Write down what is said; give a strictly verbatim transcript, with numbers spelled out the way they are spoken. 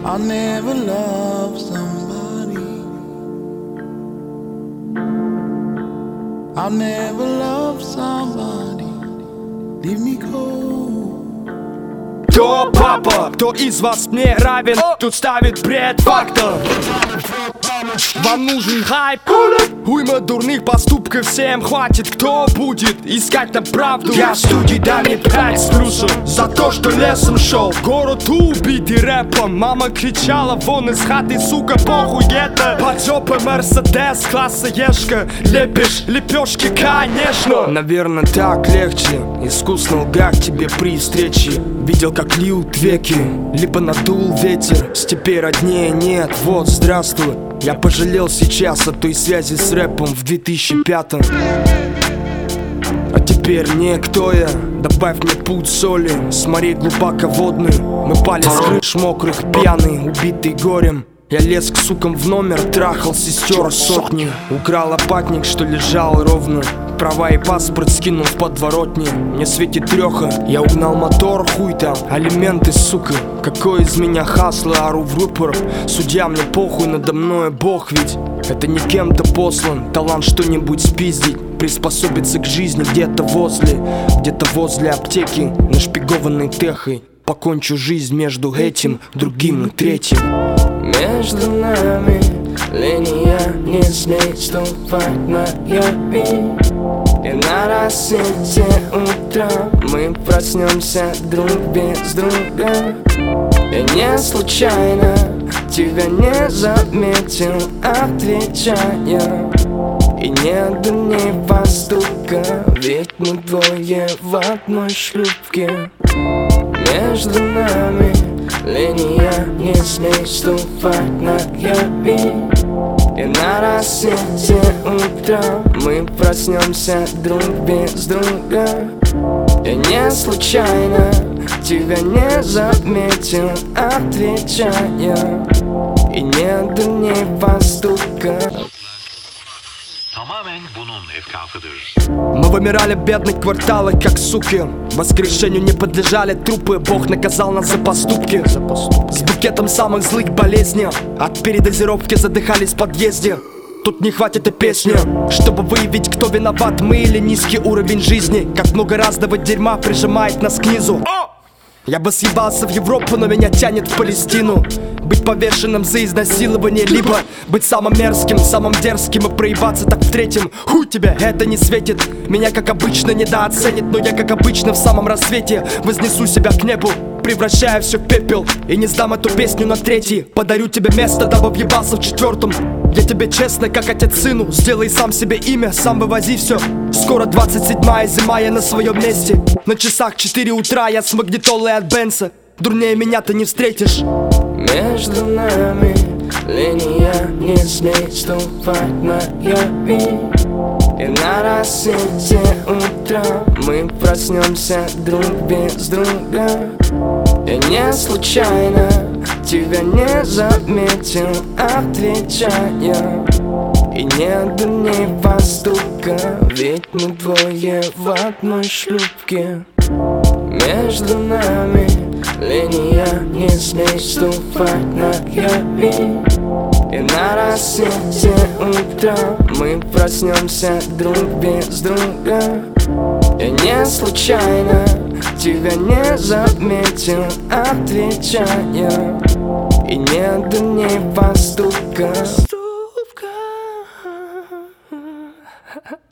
I never loved somebody. I never loved somebody. Leave me cold. Кто папа? Кто из вас мне равен? Тут ставит бред фактор. Вам нужен хайп? Уйма дурных поступков всем хватит. Кто будет искать там правду? Я в студии, дай мне пять с плюсом за то, что лесом шел. Город убитый рэпом. Мама кричала вон из хаты, сука, похуй это. Под жопой Мерседес класса Ешка. Лепишь лепешки, конечно. Наверное, так легче искусно лгать тебе при встрече. Видел, как льют веки, либо надул ветер. С теперь роднее нет, вот, здравствуй. Я пожалел сейчас о той связи с рэпом в две тысячи пятом. А теперь никто я. Добавь мне путь соли с морей глубоководный. Мы пали с крыш мокрых, пьяный, убитый горем. Я лез к сукам в номер, трахал сестер сотни. Украл лопатник, что лежал ровно. Права и паспорт скинул в подворотни. Мне светит треха, я угнал мотор, хуй там. Алименты, сука, какой из меня хасло, ору в рупор. Судья, мне похуй, надо мной бог, ведь это не кем-то послан. Талант что-нибудь спиздить, приспособиться к жизни где-то возле. Где-то возле аптеки, нашпигованной техой. Покончу жизнь между этим, другим и третьим. Между нами линия, не смей ступать на яви. И на рассвете утра мы проснемся друг без друга. Я не случайно тебя не заметил, отвечая. И нет дней поступка, ведь мы двое в одной шлюпке. Между нами линия, не смей ступать на яви. И на рассвете утра мы проснемся друг без друга. Я не случайно тебя не заметил, отвечая. И нет дней поступка. Tamamen bunun efkafıdır. Мы вымирали в бедных кварталах, как суки. Воскрешению не подлежали трупы. Бог наказал нас за поступки. за поступки С букетом самых злых болезней. От передозировки задыхались в подъезде. Тут не хватит и песни, чтобы выявить, кто виноват, мы или низкий уровень жизни. Как много разного дерьма прижимает нас к низу. Я бы съебался в Европу, но меня тянет в Палестину. Быть повешенным за изнасилование, либо быть самым мерзким, самым дерзким и проебаться так в третьем. Хуй тебе, это не светит. Меня как обычно недооценит, но я как обычно в самом рассвете вознесу себя к небу, превращая все в пепел. И не сдам эту песню на третий. Подарю тебе место, дабы въебался в четвертом. Я тебе честно, как отец сыну. Сделай сам себе имя, сам вывози все. Скоро двадцать седьмая зима, я на своем месте. На часах четыре утра, я с магнитолой от Бенса. Дурнее меня ты не встретишь. Между нами линия, не смей ступать на яви. И на рассвете утра мы проснемся друг без друга. Я не случайно тебя не заметил, отвечая. И нет дней поступка, ведь мы двое в одной шлюпке. Между нами линия, не смей ступать на яви. И на рассвете утра мы проснемся друг без друга. Я не случайно тебя не заметил, отвечая. И нет дней поступка.